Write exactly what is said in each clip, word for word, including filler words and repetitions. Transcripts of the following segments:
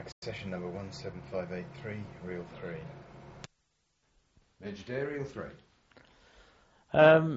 Accession number one seven five eight three, reel three. Major Day, reel three. Um,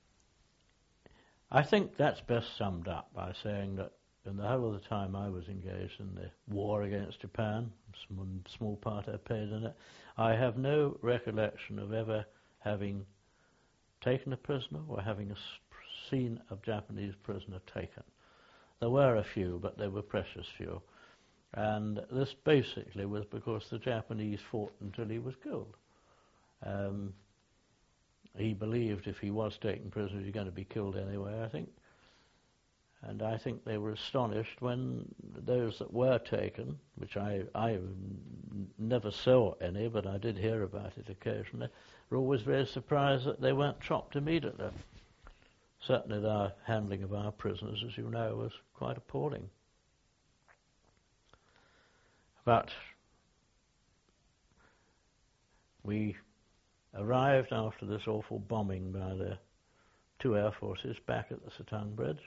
I think that's best summed up by saying that in the whole of the time I was engaged in the war against Japan, some small part I played in it, I have no recollection of ever having taken a prisoner or having a seen a Japanese prisoner taken. There were a few, but they were precious few. And this basically was because the Japanese fought until he was killed. Um, he believed if he was taken prisoner, he was going to be killed anyway, I think. And I think they were astonished when those that were taken, which I, I never saw any, but I did hear about it occasionally, were always very surprised that they weren't chopped immediately. Certainly our handling of our prisoners, as you know, was quite appalling. But we arrived after this awful bombing by the two air forces back at the Satang Bridge.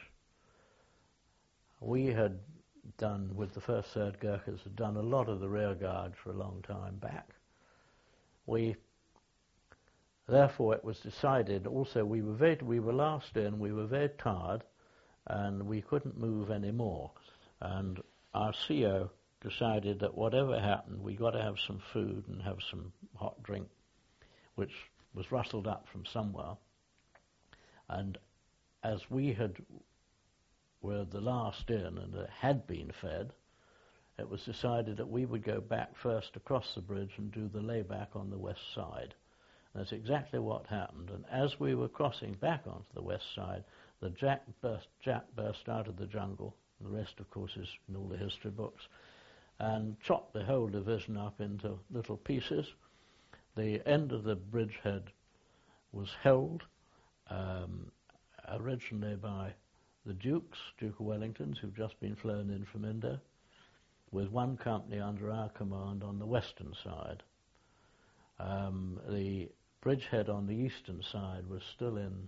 We had done, with the first Third Gurkhas, had done a lot of the rear guard for a long time back. We, therefore, it was decided. Also, we were very, we were last in. We were very tired, and we couldn't move any more. And our C O decided that whatever happened, we got to have some food and have some hot drink, which was rustled up from somewhere. And as we had were the last in and it had been fed, it was decided that we would go back first across the bridge and do the layback on the west side. And that's exactly what happened. And as we were crossing back onto the west side, the Jap burst, Jap burst out of the jungle. The rest, of course, is in all the history books, and chopped the whole division up into little pieces. The end of the bridgehead was held um, originally by the Dukes, Duke of Wellington's, who'd just been flown in from India, with one company under our command on the western side. Um, the bridgehead on the eastern side was still in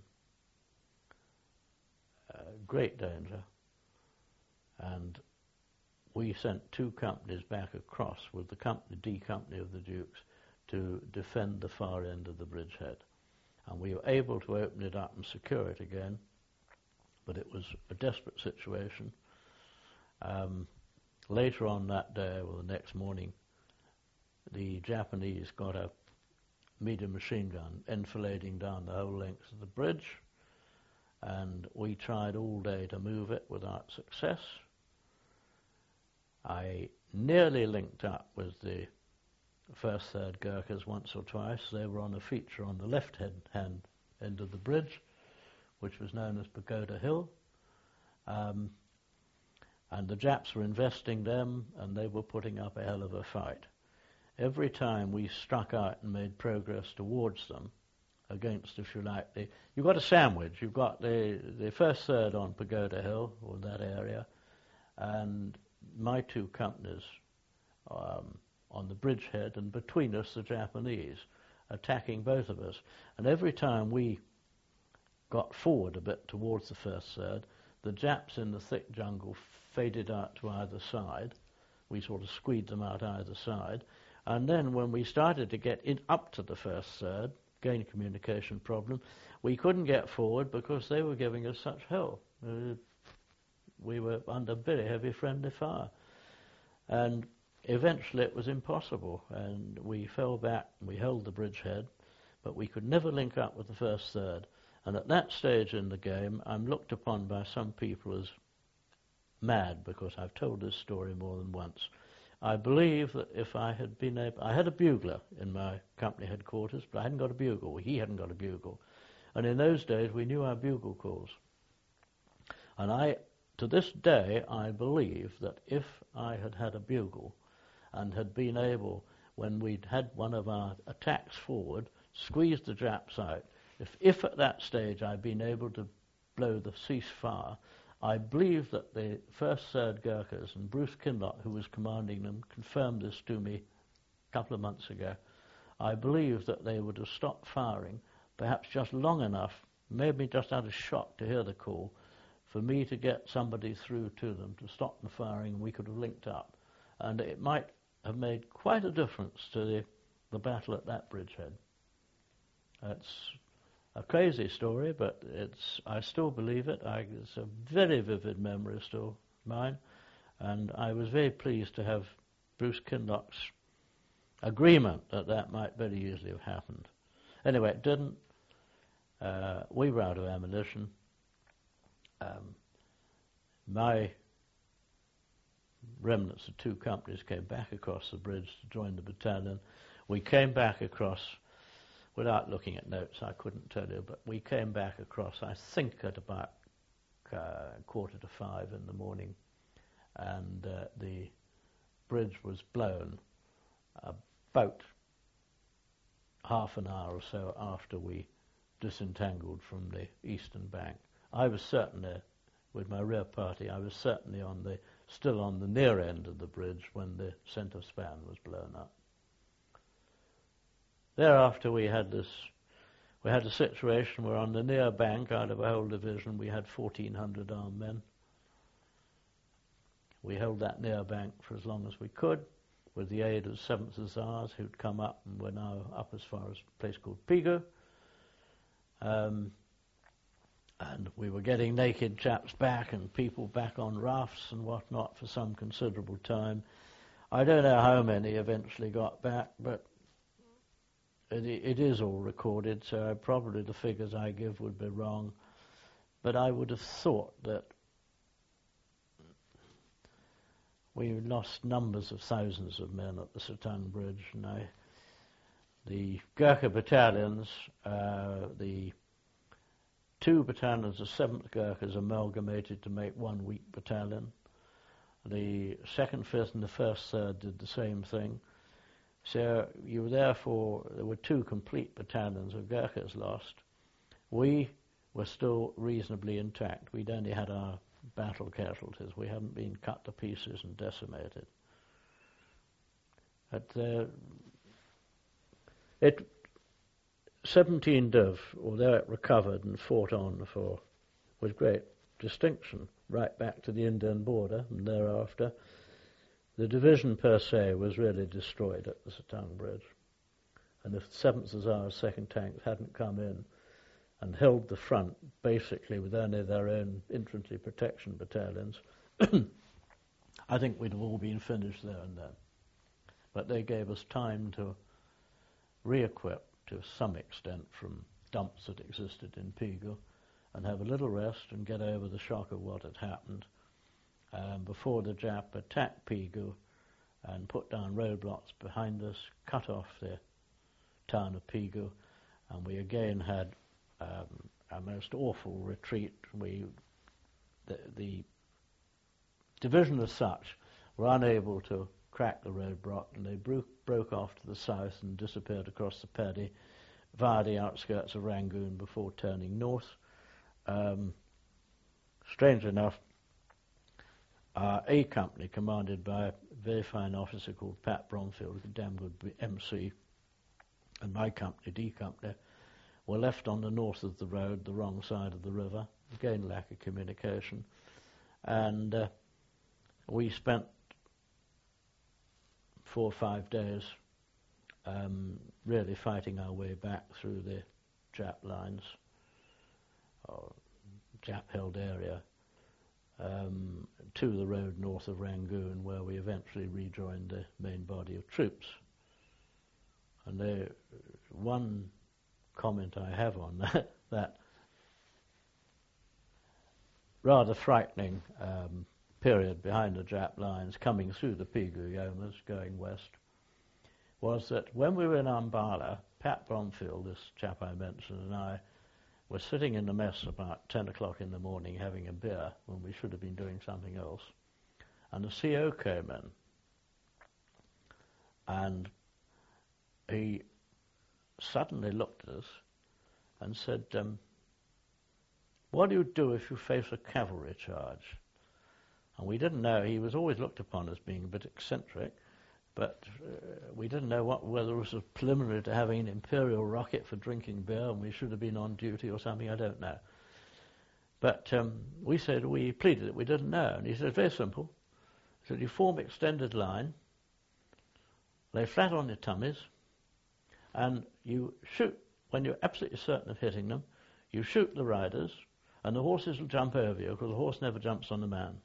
uh, great danger, and we sent two companies back across with the company, D Company of the Dukes, to defend the far end of the bridgehead. And we were able to open it up and secure it again, but it was a desperate situation. Um, later on that day, or the next morning, the Japanese got a medium machine gun enfilading down the whole length of the bridge, and we tried all day to move it without success. I nearly linked up with the first Third Gurkhas once or twice. They were on a feature on the left-hand end of the bridge, which was known as Pagoda Hill. Um, and the Japs were investing them, and they were putting up a hell of a fight. Every time we struck out and made progress towards them, against, if you like, the, you've got a sandwich. You've got the, the first third on Pagoda Hill, or that area, and my two companies um, on the bridgehead, and between us the Japanese, attacking both of us. And every time we got forward a bit towards the first third, the Japs in the thick jungle faded out to either side. We sort of squeezed them out either side. And then when we started to get in up to the first third, again communication problem, we couldn't get forward because they were giving us such hell. Uh, we were under very heavy friendly fire. And eventually it was impossible, and we fell back and we held the bridgehead, but we could never link up with the first third. And at that stage in the game, I'm looked upon by some people as mad, because I've told this story more than once. I believe that if I had been able... I had a bugler in my company headquarters, but I hadn't got a bugle. He hadn't got a bugle. And in those days, we knew our bugle calls. And I, to this day, I believe that if I had had a bugle and had been able, when we'd had one of our attacks forward, squeeze the Japs out, if, if at that stage I'd been able to blow the ceasefire, I believe that the first Third Gurkhas, and Bruce Kinloch, who was commanding them, confirmed this to me a couple of months ago. I believe that they would have stopped firing, perhaps just long enough, maybe just out of shock to hear the call, for me to get somebody through to them to stop the firing, and we could have linked up. and it might have made quite a difference to the, the battle at that bridgehead. It's a crazy story, but it's I still believe it. I, it's a very vivid memory still mine, and I was very pleased to have Bruce Kinloch's agreement that that might very easily have happened. Anyway, it didn't. Uh, we were out of ammunition. Um, my remnants of two companies came back across the bridge to join the battalion. We came back across, without looking at notes, I couldn't tell you, but we came back across, I think, at about uh, quarter to five in the morning, and uh, the bridge was blown about half an hour or so after we disentangled from the eastern bank. I was certainly, with my rear party, I was certainly on the still on the near end of the bridge when the centre span was blown up. Thereafter we had this, we had a situation where on the near bank, out of a whole division, we had fourteen hundred armed men. We held that near bank for as long as we could, with the aid of seventh Hussars, who'd come up and were now up as far as a place called Pegu. Um, and we were getting naked chaps back and people back on rafts and whatnot for some considerable time. I don't know how many eventually got back, but it, it is all recorded, so probably the figures I give would be wrong. But I would have thought that we lost numbers of thousands of men at the Suttung Bridge. And I, the Gurkha battalions, uh, the two battalions of seventh Gurkhas amalgamated to make one weak battalion. The second, fifth and the first, third did the same thing. So you were therefore, there were two complete battalions of Gurkhas lost. We were still reasonably intact. We'd only had our battle casualties. We hadn't been cut to pieces and decimated. But uh, it, seventeen Div, although it recovered and fought on for, with great distinction, right back to the Indian border, and thereafter, the division per se was really destroyed at the Suttung Bridge. And if the seventh Hussars second Tanks hadn't come in and held the front basically with only their own infantry protection battalions, I think we'd have all been finished there and then. But they gave us time to re-equip to some extent from dumps that existed in Pegu and have a little rest and get over the shock of what had happened um, before the Jap attacked Pegu and put down roadblocks behind us, cut off the town of Pegu, and we again had Um, a most awful retreat. We, the, the division as such were unable to crack the roadblock, and they broke, broke off to the south and disappeared across the Paddy via the outskirts of Rangoon before turning north. Um, strange enough, our A Company, commanded by a very fine officer called Pat Bromfield, a damn good M C, and my company, D Company, were left on the north of the road, the wrong side of the river, again lack of communication, and uh, we spent four or five days um, really fighting our way back through the Jap lines, or Jap-held area, um, to the road north of Rangoon, where we eventually rejoined the main body of troops. And they, one comment I have on that, that rather frightening um, period behind the Jap lines coming through the Pegu Yomas going west was that when we were in Ambala, Pat Bromfield, this chap I mentioned, and I were sitting in the mess about ten o'clock in the morning having a beer when we should have been doing something else, and the C O came in and he suddenly looked at us and said, um, what do you do if you face a cavalry charge? And we didn't know, he was always looked upon as being a bit eccentric, but uh, we didn't know what, whether it was a preliminary to having an imperial rocket for drinking beer and we should have been on duty or something, I don't know. But um, we said, we pleaded that we didn't know, and he said, very simple. So you form extended line, lay flat on your tummies, and you shoot. When you're absolutely certain of hitting them, you shoot the riders, and the horses will jump over you, because the horse never jumps on the man.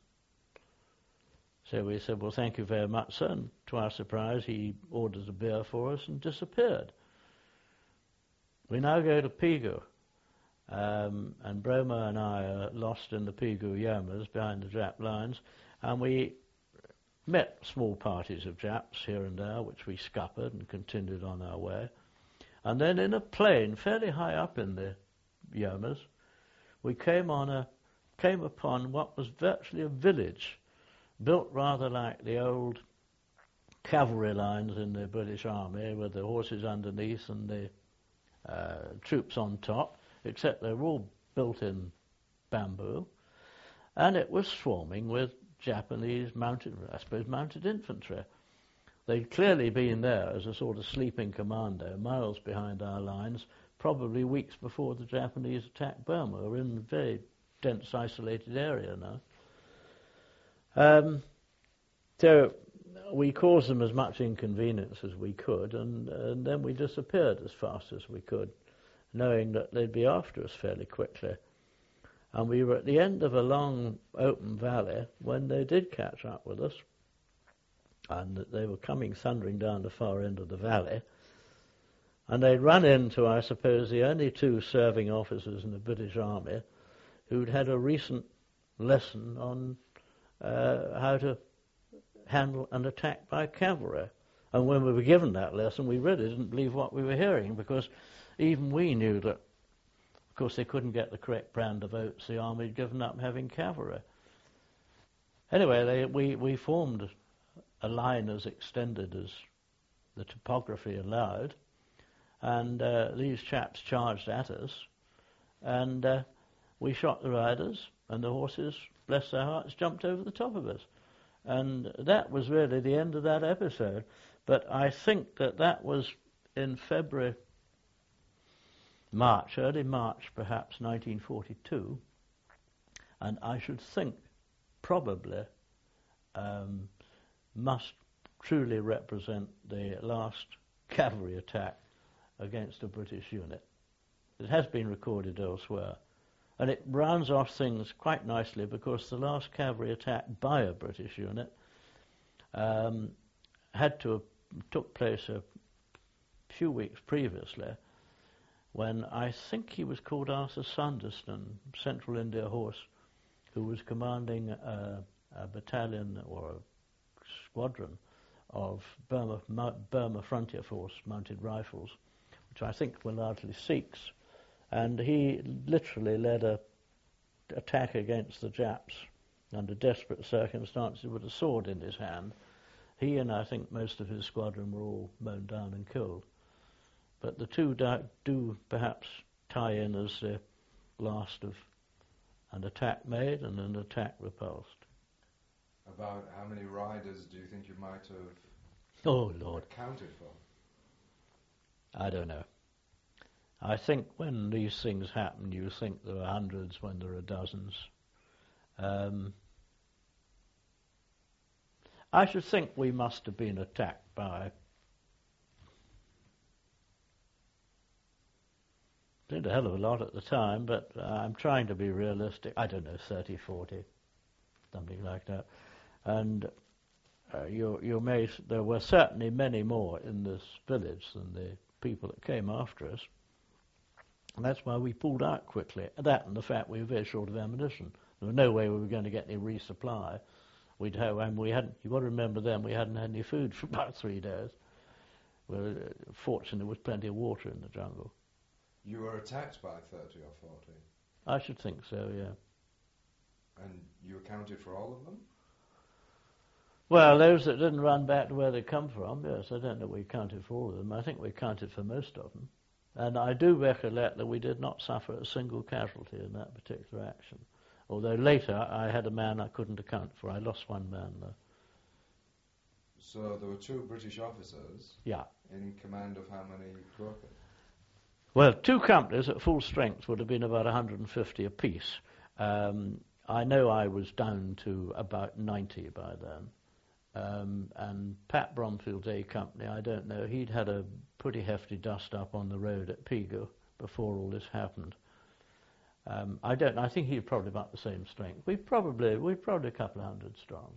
So we said, well, thank you very much, sir. And to our surprise, he ordered a beer for us and disappeared. We now go to Pegu, um, and Broma and I are lost in the Pegu Yamas behind the Jap lines, and we met small parties of Japs here and there, which we scuppered and continued on our way. And then in a plain, fairly high up in the Yamas, we came on a came upon what was virtually a village, built rather like the old cavalry lines in the British Army, with the horses underneath and the uh, troops on top, except they were all built in bamboo, and it was swarming with Japanese mounted, I suppose, mounted infantry. They'd clearly been there as a sort of sleeping commando, miles behind our lines, probably weeks before the Japanese attacked Burma. We're in a very dense, isolated area now. Um, so we caused them as much inconvenience as we could, and, and then we disappeared as fast as we could, knowing that they'd be after us fairly quickly. And we were at the end of a long open valley when they did catch up with us, and that they were coming thundering down the far end of the valley, and they'd run into, I suppose, the only two serving officers in the British Army who'd had a recent lesson on uh, how to handle an attack by cavalry. And when we were given that lesson, we really didn't believe what we were hearing, because even we knew that, of course, they couldn't get the correct brand of oats. The army had given up having cavalry. Anyway, they, we, we formed a line as extended as the topography allowed, and uh, these chaps charged at us, and uh, we shot the riders, and the horses, bless their hearts, jumped over the top of us. And that was really the end of that episode. But I think that that was in February, March, early March perhaps, nineteen forty-two, and I should think probably um, must truly represent the last cavalry attack against a British unit. It has been recorded elsewhere, and it rounds off things quite nicely, because the last cavalry attack by a British unit um, had to have took place a few weeks previously, when I think he was called Arthur Sanderson, Central India Horse, who was commanding a, a battalion or a squadron of Burma, Burma Frontier Force mounted rifles, which I think were largely Sikhs, and he literally led a attack against the Japs under desperate circumstances with a sword in his hand. He and I think most of his squadron were all mown down and killed. But the two do, do perhaps tie in as the last of an attack made and an attack repulsed. About how many riders do you think you might have oh, Lord. accounted for? I don't know. I think when these things happen, you think there are hundreds when there are dozens. Um, I should think we must have been attacked by, did a hell of a lot at the time, but uh, I'm trying to be realistic. I don't know, thirty, forty, something like that. And uh, you, you may, there were certainly many more in this village than the people that came after us. And that's why we pulled out quickly. That and the fact we were very short of ammunition. There was no way we were going to get any resupply. We'd have, and we hadn't, you've got to remember then, we hadn't had any food for about three days. We were uh, fortunate there was plenty of water in the jungle. You were attacked by thirty or forty? I should think so, yeah. And you accounted for all of them? Well, those that didn't run back to where they come from, yes, I don't know we counted for all of them. I think we counted for most of them. And I do recollect that we did not suffer a single casualty in that particular action. Although later I had a man I couldn't account for. I lost one man there. So there were two British officers yeah. in command of how many Gurkhas? Well, two companies at full strength would have been about one hundred fifty apiece. Um, I know I was down to about ninety by then. Um, and Pat Bromfield's A Company, I don't know, he'd had a pretty hefty dust up on the road at Pegu before all this happened. Um, I don't. I think he's probably about the same strength. We probably we're probably a couple of hundred strong.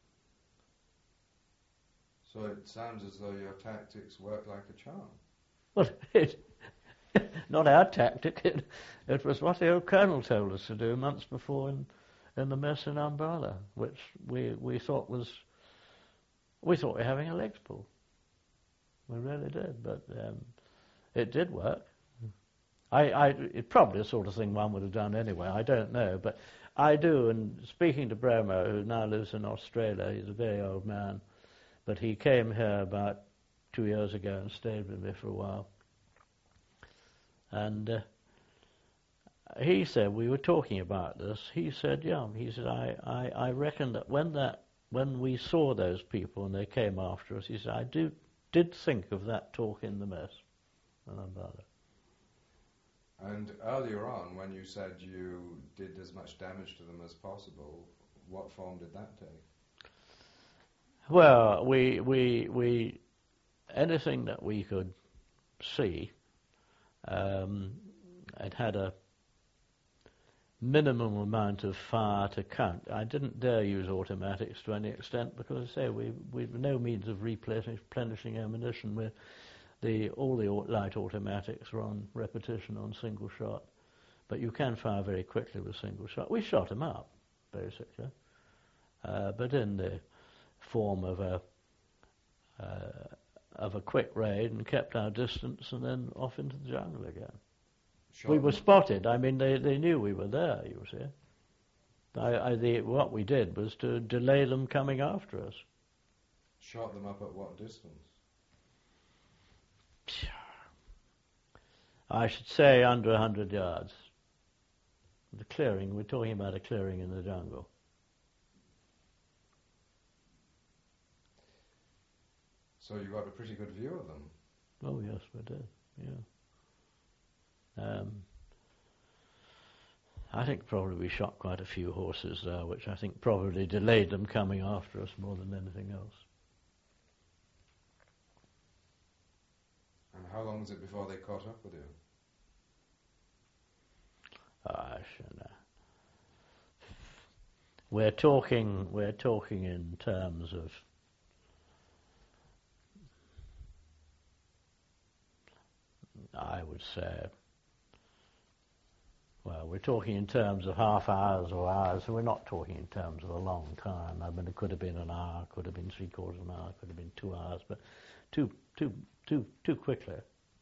So it sounds as though your tactics work like a charm. Well, it, not our tactic. It, it was what the old colonel told us to do months before in in the mess in Umballa, which we we thought was we thought we were having a legs pull. We really did, but um, it did work. I, I, it's probably the sort of thing one would have done anyway, I don't know, but I do, and speaking to Bromo, who now lives in Australia, he's a very old man, but he came here about two years ago and stayed with me for a while. And uh, he said, we were talking about this, he said, yeah, he said, I, I, I reckon that when that when we saw those people and they came after us, he said, I do, did think of that talk in the mess. And I'm about it. And earlier on, when you said you did as much damage to them as possible, what form did that take? Well, we we we anything that we could see, um, it had a minimum amount of fire to count. I didn't dare use automatics to any extent because, I say, we we've no means of replenishing ammunition. We're The, all the light automatics are on repetition on single shot, but you can fire very quickly with single shot. We shot them up, basically, uh, but in the form of a uh, of a quick raid, and kept our distance, and then off into the jungle again. Shot we were spotted. I mean, they, they knew we were there. You see, I, I, the, what we did was to delay them coming after us. Shot them up at what distance? I should say under a hundred yards. The clearing, we're talking about a clearing in the jungle. So you got a pretty good view of them? Oh yes, we did, yeah. Um, I think probably we shot quite a few horses there, which I think probably delayed them coming after us more than anything else. And how long was it before they caught up with you? I should know. We're talking. We're talking in terms of I would say. Well, we're talking in terms of half hours or hours. So we're not talking in terms of a long time. I mean, it could have been an hour, could have been three quarters of an hour, could have been two hours, but too, too, too, too quickly.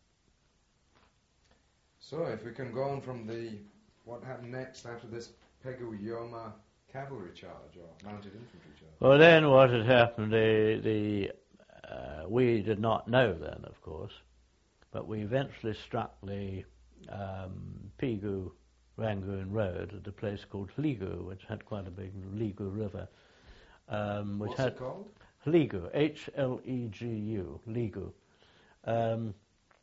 So, if we can go on from the what happened next after this Pegu Yoma cavalry charge or mounted infantry charge? Well, then what had happened? The the uh, we did not know then, of course, but we eventually struck the um, Pegu Rangoon Road at a place called Hligu, which had quite a big Hligu River. Um, which What's had it called? Hligu, H L E G U, Hligu. Um,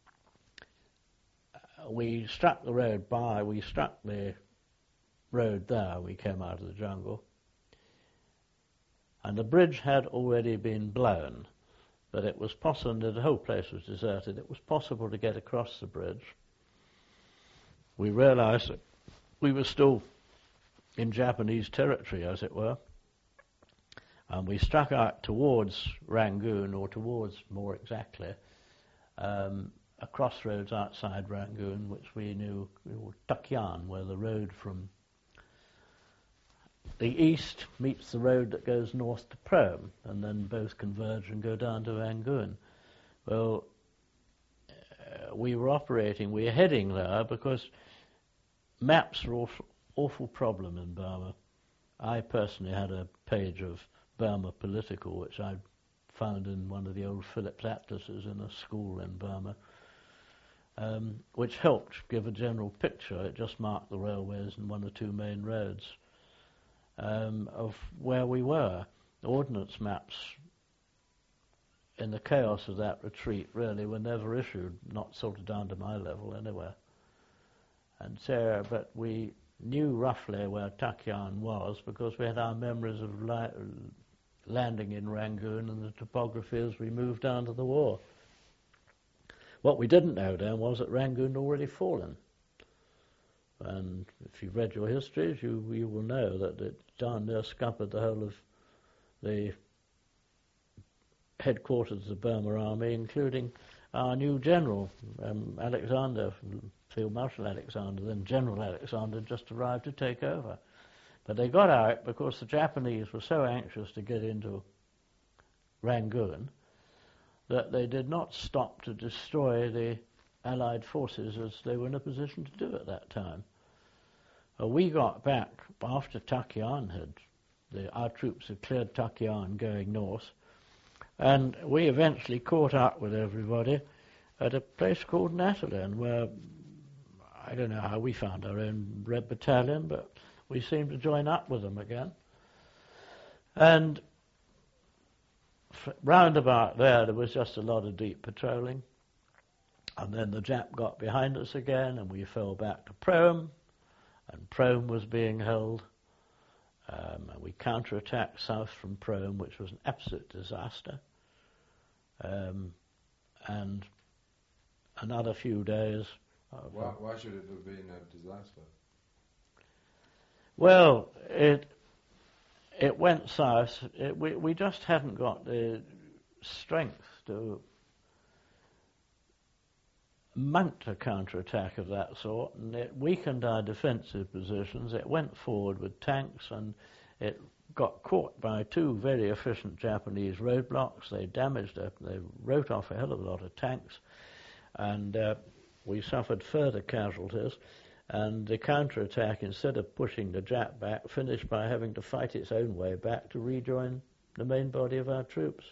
we struck the road by, we struck the road there, we came out of the jungle, and the bridge had already been blown, but it was possible, the whole place was deserted, it was possible to get across the bridge. We realized that we were still in Japanese territory, as it were, and we struck out towards Rangoon, or towards, more exactly, um, a crossroads outside Rangoon, which we knew, Takyan, where the road from the east meets the road that goes north to Prome, and then both converge and go down to Rangoon. Well, uh, we were operating, we were heading there because maps are awful, awful problem in Burma. I personally had a page of Burma Political, which I found in one of the old Phillips atlases in a school in Burma, um, which helped give a general picture. It just marked the railways and one or two main roads um, of where we were. Ordnance maps in the chaos of that retreat really were never issued, not sort of down to my level anyway. And so, but we knew roughly where Takyan was because we had our memories of li- landing in Rangoon and the topography as we moved down to the war. What we didn't know then was that Rangoon had already fallen. And if you've read your histories, you, you will know that it down there scuppered the whole of the headquarters of the Burma Army, including our new general, um, Alexander, Field Marshal Alexander, then General Alexander, just arrived to take over. But they got out because the Japanese were so anxious to get into Rangoon that they did not stop to destroy the Allied forces as they were in a position to do at that time. Uh, we got back after Takian had, the, our troops had cleared Takian going north, and we eventually caught up with everybody at a place called Natalen, where I don't know how we found our own Red Battalion, but we seemed to join up with them again. And f- round about there, there was just a lot of deep patrolling. And then the Jap got behind us again, and we fell back to Prome, and Prome was being held. Um, and we counterattacked south from Prome, which was an absolute disaster. Um, and another few days. Uh, why, why should it have been a disaster? Well, it it went south. It, we we just hadn't got the strength to mount a counterattack of that sort, and it weakened our defensive positions. It went forward with tanks, and it got caught by two very efficient Japanese roadblocks. They damaged it. They wrote off a hell of a lot of tanks, and uh, we suffered further casualties. And the counterattack, instead of pushing the Jap back, finished by having to fight its own way back to rejoin the main body of our troops.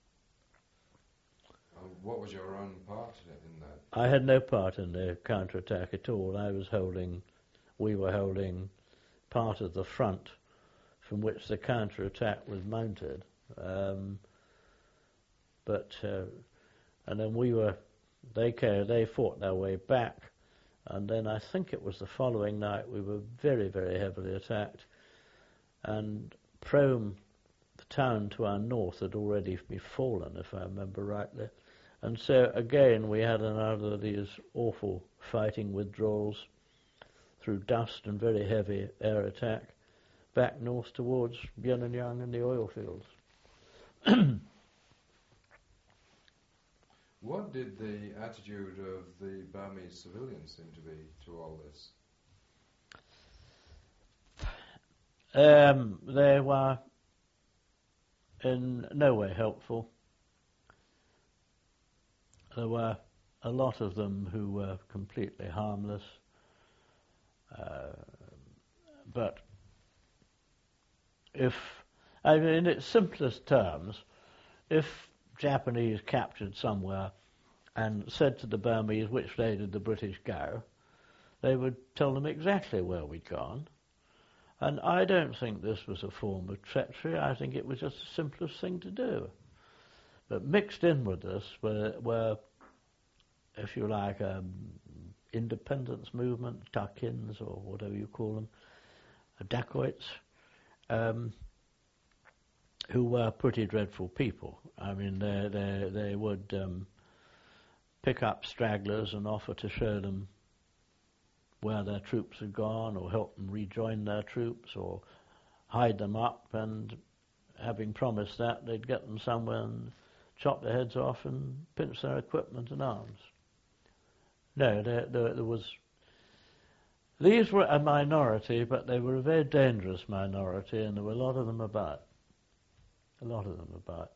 Uh, what was your own part in that? I had no part in the counterattack at all. I was holding, we were holding part of the front from which the counterattack was mounted. Um, but, uh, and then we were, they came, they fought their way back. And then I think it was the following night we were very, very heavily attacked. And Prome, the town to our north, had already fallen, if I remember rightly. And so again we had another of these awful fighting withdrawals through dust and very heavy air attack back north towards Biennanyang and the oil fields. What did the attitude of the Burmese civilians seem to be to all this? Um, they were in no way helpful. There were a lot of them who were completely harmless. Uh, but if, I mean, in its simplest terms, if Japanese captured somewhere and said to the Burmese which way did the British go, they would tell them exactly where we'd gone. And I don't think this was a form of treachery. I think it was just the simplest thing to do. But mixed in with this were, were if you like, um, independence movement, tuck-ins or whatever you call them, dacoits, um, who were pretty dreadful people. I mean, they they they would um, pick up stragglers and offer to show them where their troops had gone, or help them rejoin their troops, or hide them up, and having promised that, they'd get them somewhere and chop their heads off and pinch their equipment and arms. No, there, there, there was... These were a minority, but they were a very dangerous minority, and there were a lot of them about. A lot of them about.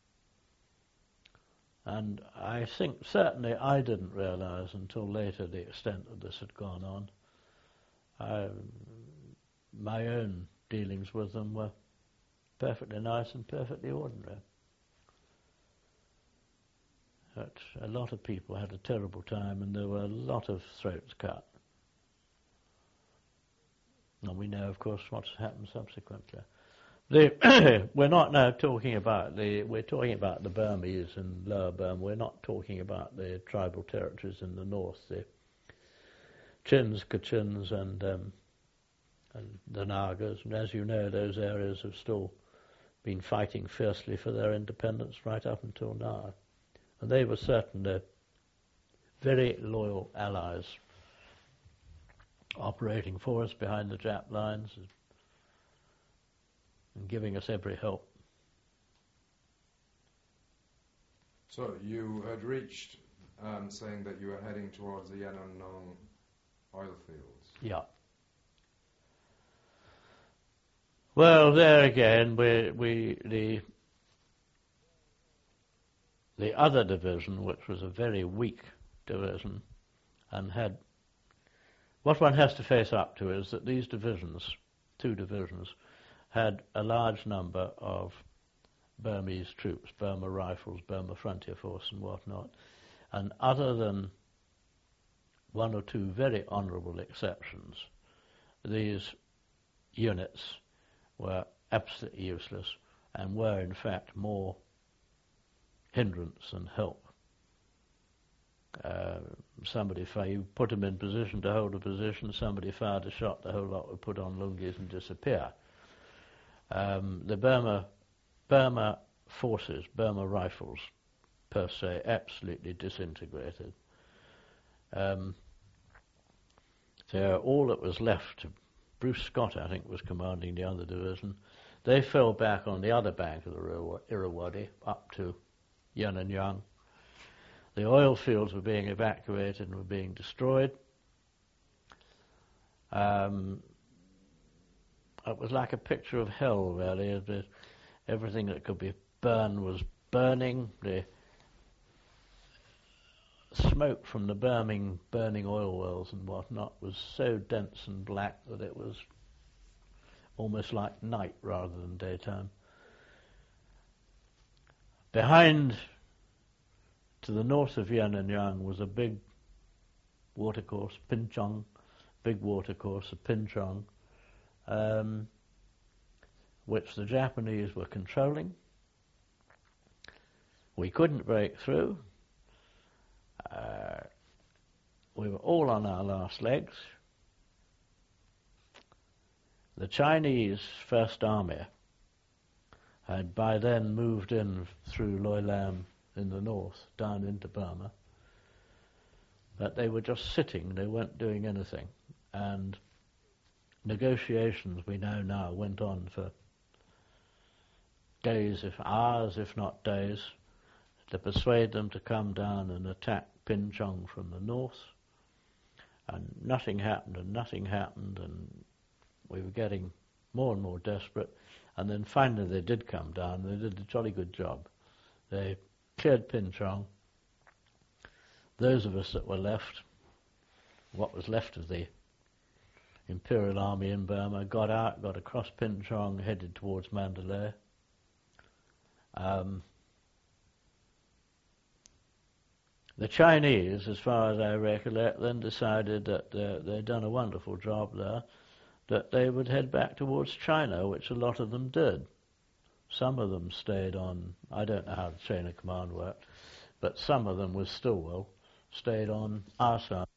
And I think, certainly I didn't realize until later the extent that this had gone on. I, my own dealings with them were perfectly nice and perfectly ordinary. But a lot of people had a terrible time, and there were a lot of throats cut. And we know, of course, what's happened subsequently. The we're not now talking about the, we're talking about the Burmese in Lower Burma. We're not talking about the tribal territories in the north, the Chins, Kachins, and, um, and the Nagas. And as you know, those areas have still been fighting fiercely for their independence right up until now. And they were certainly very loyal allies operating for us behind the Jap lines and giving us every help. So you had reached um, saying that you were heading towards the Yannon oil fields. Yeah. Well, there again, we, we the the other division, which was a very weak division, and had what one has to face up to is that these divisions, two divisions, had a large number of Burmese troops, Burma Rifles, Burma Frontier Force, and whatnot, and other than one or two very honourable exceptions, these units were absolutely useless and were in fact more hindrance than help. Uh, somebody, you put them in position to hold a position, somebody fired a shot, the whole lot would put on lungis and disappear. Um, the Burma, Burma forces, Burma Rifles per se, absolutely disintegrated. Um, so all that was left, Bruce Scott, I think, was commanding the other division. They fell back on the other bank of the Irrawaddy up to Yananyang. The oil fields were being evacuated and were being destroyed. Um, it was like a picture of hell, really. The, everything that could be burned was burning. The smoke from the burning, burning oil wells and whatnot was so dense and black that it was almost like night rather than daytime. Behind, to the north of Yananyang, was a big watercourse, Pinchong, big watercourse of Pinchong, um, which the Japanese were controlling. We couldn't break through. Uh, we were all on our last legs. The Chinese First Army had by then moved in through Loi Lam in the north, down into Burma, but they were just sitting, they weren't doing anything, and negotiations, we know now, went on for days, if hours, if not days, to persuade them to come down and attack Pinchong from the north, and nothing happened and nothing happened, and we were getting more and more desperate, and then finally they did come down. They did a jolly good job. They cleared Pinchong. Those of us that were left, what was left of the Imperial Army in Burma, got out, got across Pinchong, headed towards Mandalay. Um, The Chinese, as far as I recollect, then decided that uh, they'd done a wonderful job there, that they would head back towards China, which a lot of them did. Some of them stayed on, I don't know how the chain of command worked, but some of them, with Stilwell, stayed on our side.